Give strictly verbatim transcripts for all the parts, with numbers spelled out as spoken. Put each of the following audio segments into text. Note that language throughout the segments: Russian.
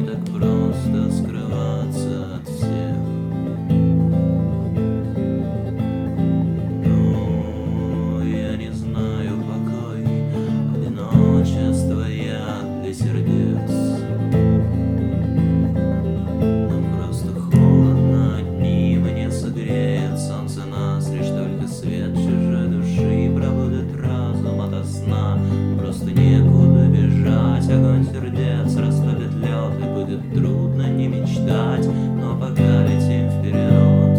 так просто скрываться от всех. Но я не знаю покой, одиночество я для сердец. Нам просто холодно одним, и не согреет солнце нас, лишь только свет чужой души пробудет разум ото сна. Просто некуда бежать, огонь сердец растопит лед, и будет трудно не мечтать, но пока летим вперед.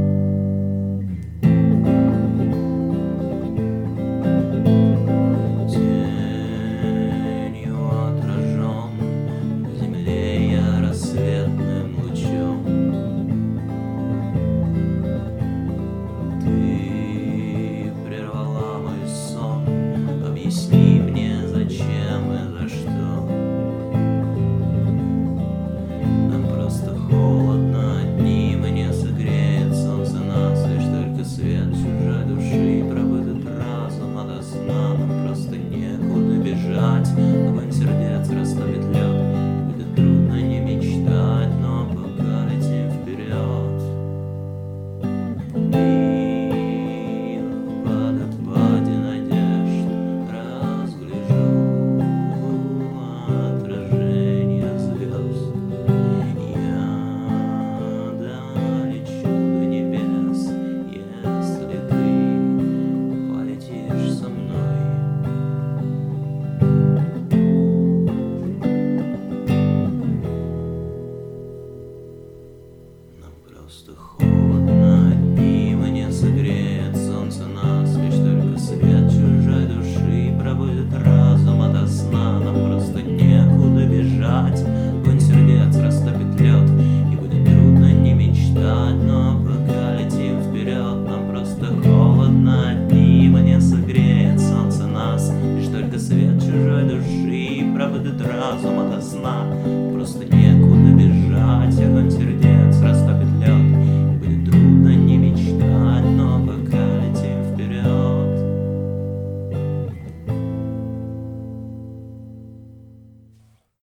Тенью отражен в земле я рассветным лучом. Ты прервала мой сон, объясни мне, зачем и за что. Нам просто холодно одним, и не согреет солнце нас, лишь только свет чужой души пробудет разум ото сна. Нам просто некуда бежать, огонь сердец растопит лед, будет трудно не мечтать, но пока летим вперед. И в водопаде надежд разгляжу отражение звезд. Я долечу до небес, если ты полетишь со мной. Нам просто холодно одним, и не согреет солнце нас, лишь только свет чужой души пробудет разум ото сна. Нам просто некуда бежать, огонь сердец растопит лед, и будет трудно не мечтать, но пока летим вперед. Нам просто холодно одним, и не согреет солнце нас, лишь только свет чужой души пробудет разум ото сна.